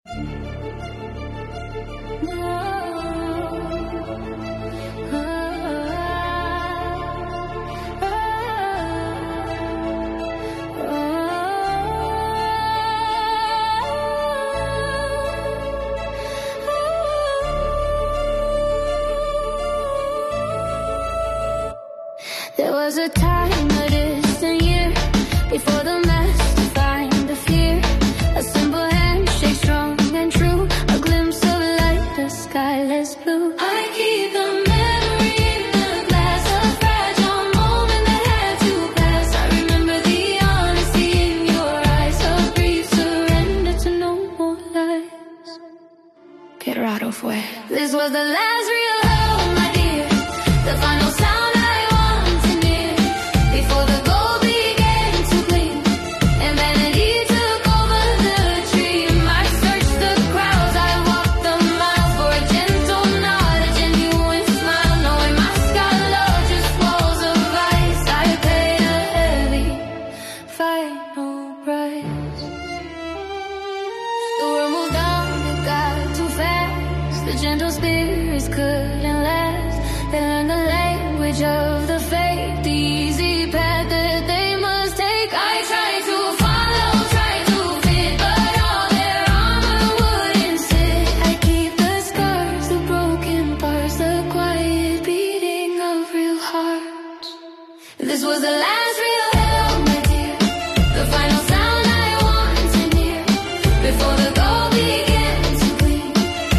There was a time, a distant year, before the mess defined the fear. A simple handshake, strong and true, a glimpse of light, a skyless blue. I keep the memory in the glass, a fragile moment that had to pass. I remember the honesty in your eyes, a brief surrender to no more lies. Que raro fue. This was the last real love, my dear, the final sound. Gentle spirits couldn't last. They learned the language of the fate, the easy path that they must take. I tried to follow, tried to fit, but all their armor wouldn't sit. I keep the scars, the broken parts, the quiet beating of real hearts. This was the last real hell, my dear, the final sound I want to hear before the goal began to gleam.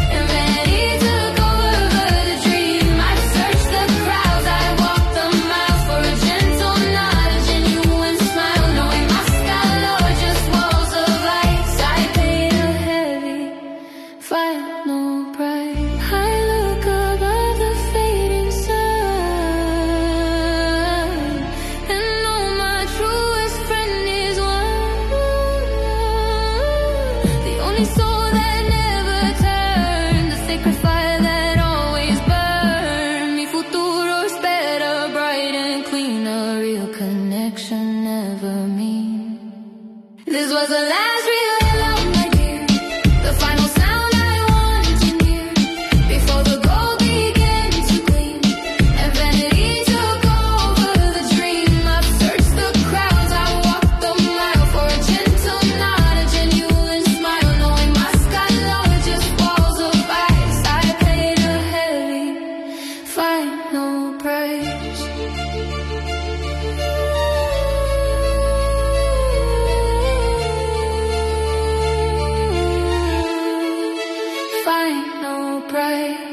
This was the last real love, my dear, the final sound I wanted to hear before the gold began to gleam and vanity took over the dream. I've searched the crowds, I walked the mile for a gentle nod, a genuine smile, knowing my sky low, just walls of ice. I paid a heavy final price. Final price.